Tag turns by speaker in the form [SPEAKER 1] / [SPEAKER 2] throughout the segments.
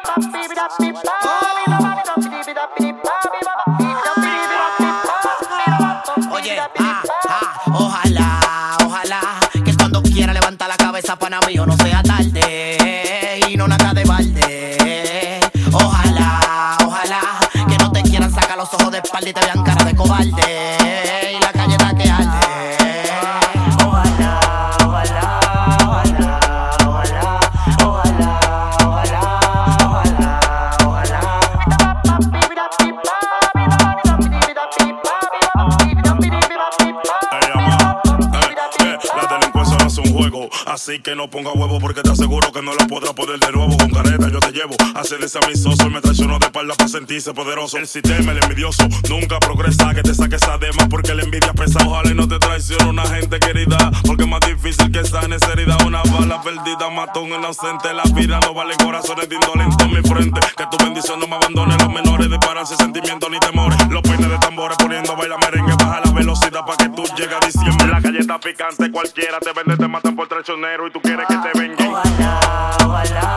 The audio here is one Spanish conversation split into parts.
[SPEAKER 1] Oye, ojalá que cuando quiera levanta la cabeza, pana mío, no sea tarde y no nada de balde. Ojalá que no te quieran sacar los ojos de espalda y te vean cara de cobarde y la calle está que arde.
[SPEAKER 2] Así que no ponga huevo porque te aseguro que no la podrás poner de nuevo. Con careta yo te llevo a ser ese amistoso. Me traicionó de espalda para sentirse poderoso. El sistema, el envidioso, nunca progresa. Que te saque esa dema porque la envidia pesa. Ojalá y no te traicione una gente querida, porque es más difícil que sane esa herida. Una bala perdida mata a un inocente. La vida no vale corazones de indolentes en mi frente. Que tu bendición no me abandone. Los menores disparan sin sentimientos ni temores. Los peines de tambores poniendo baila merengue. Baja la velocidad para que tú llegues a diciembre. La calle está picante, cualquiera te vende, te matan por traicionero y tú quieres que te vengan.
[SPEAKER 1] Ojalá.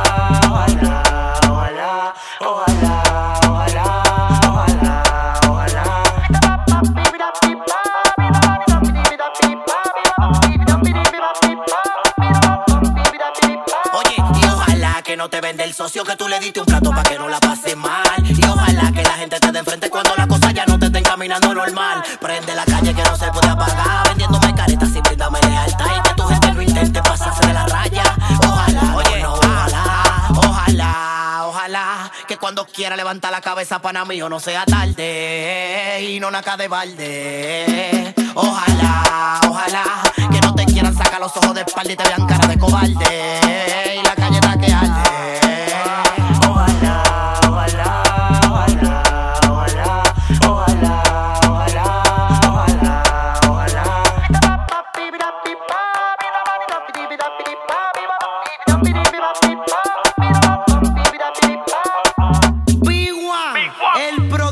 [SPEAKER 1] Oye, y ojalá que no te vende el socio que tú le diste un plato para que no la pases mal. Y ojalá que la gente te dé enfrente cuando la cosa ya no te estén caminando normal. Prende la calle que no se puede apagar, vendiéndome caretas sin brindarme lealtad y que tu gente lo intente pasarse de la raya. Ojalá, oye, no, ojalá que cuando quiera levantar la cabeza, pana mío, no sea tarde y no naca de balde. Ojalá que no te quieran sacar los ojos de espalda y te vean cara de cobarde y la calle está que arde. El